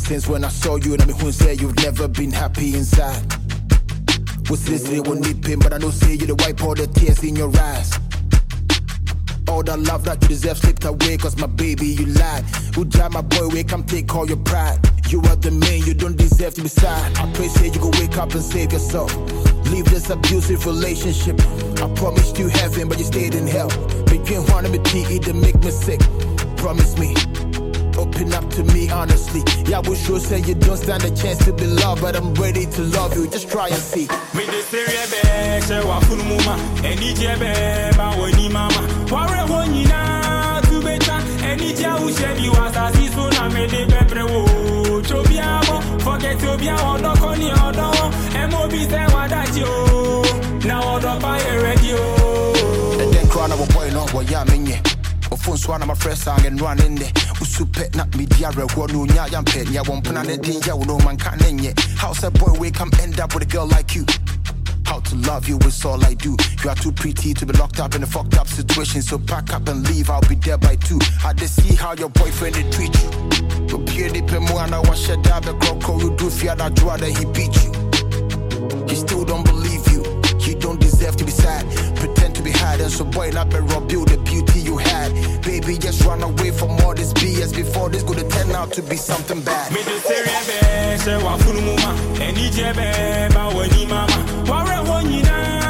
since when I saw you, and I mean who say you've never been happy inside. What's this they won't need pain, but I know say you the wipe all the tears in your eyes. All that love that you deserve slipped away, cause my baby, you lied. Who drive my boy, wake up, take all your pride. You are the man, you don't deserve to be sad. I pray say you go wake up and save yourself. Leave this abusive relationship. I promised you heaven, but you stayed in hell. Between one and me, to make me sick. Promise me, open up to me honestly. Yeah, I will sure say you don't stand a chance to be loved, but I'm ready to love you, just try and see. Me the serious say wa funu mama, eni jebe ba woni mama. Ware woni na tu beta, eni ja u shebi wasa si so na me de bebre wo. Chobia mo, forget chobia odo koni odo. Mobi say wadachi o, na odo pa ready o. And then cry na boy no boy ya menye. Phone swan my fresh song and run in there. Usupe not media record no nya yam pen ya won plan it din ya no man can nye. How's a boy we come end up with a girl like you? How to love you is all I do. You are too pretty to be locked up in a fucked up situation, so pack up and leave, I'll be there by 2. I just see how your boyfriend they treat you. Go pure deep and more and I wash your dab the croco you do fear that draw that he beat you. He still don't believe you. You don't deserve to be sad. Pretend to be hard and so boy not be rob you the beauty you had. Baby, just run away from all this BS before this gonna turn out to be something bad. Me the serious say wa funu mama, eni jebe ba woni mama. Ware woni na